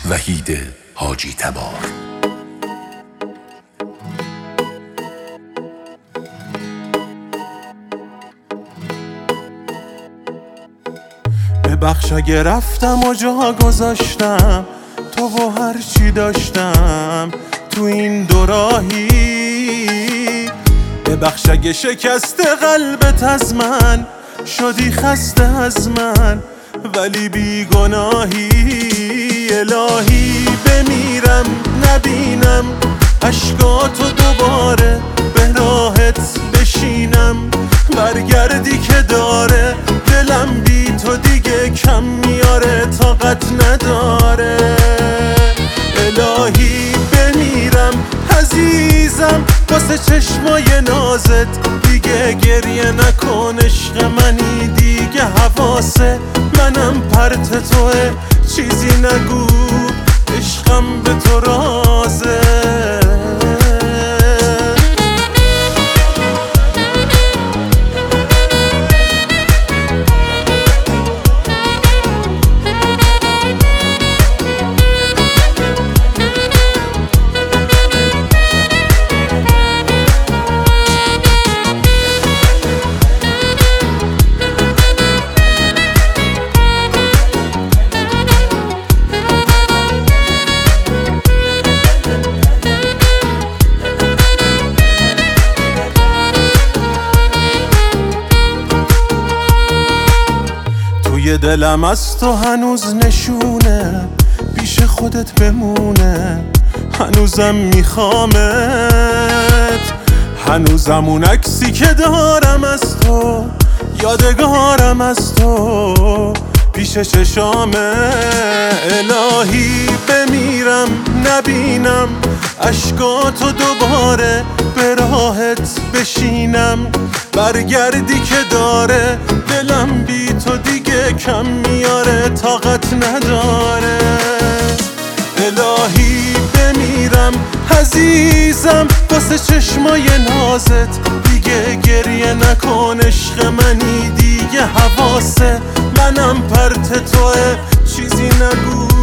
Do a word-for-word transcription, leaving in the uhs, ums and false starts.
وحید حاجی تبار. ببخش اگه رفتم و جا گذاشتم تو و هر چی داشتم تو این دوراهی. ببخش اگه شکست قلبت از من شدی خسته از من ولی بی گناهی. الهی بمیرم نبینم اشکاتو دوباره به راحت بشینم، برگردی که داره دلم بی تو دیگه کم میاره طاقت نداره. الهی بمیرم عزیزم واسه چشمای نازت دیگه گریه نکن عشق منی دیگه حواسه منم پرت توه چیزی نگو عشقم به تو رازه. توی دلم از تو هنوز نشونه پیش خودت بمونه، هنوزم میخوامت، هنوزم اون عکسی که دارم از تو یادگارم از تو پیش چشامه. الهی بمیرم نبینم اشکاتو دوباره به راحت بشینم، برگردی که داره دلم بی تو دیگه کم میاره طاقت نداره. الهی بمیرم عزیزم واسه چشمای نازت دیگه گریه نکن عشق منی دیگه حواسه منم پرت توه چیزی نگو